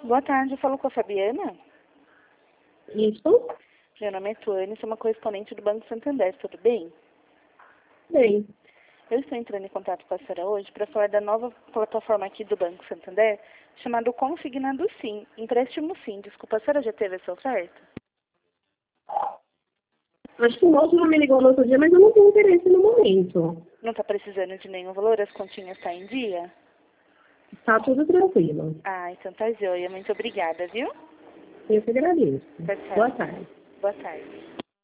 Boa tarde, eu falo com a Fabiana. Isso? Meu nome é Tuane, sou uma correspondente do Banco Santander, tudo bem? Bem. Eu estou entrando em contato com a senhora hoje para falar da nova plataforma aqui do Banco Santander, chamada Consignado Sim, Empréstimo Sim. Desculpa, a senhora já teve essa oferta? Acho que o moço não me ligou no outro dia, mas eu não tenho interesse no momento. Não está precisando de nenhum valor? As continhas estão em dia? Tá tudo tranquilo. Ah, então tá joia. Muito obrigada, viu? Eu que agradeço. Tchau, tchau. Boa tarde. Boa tarde.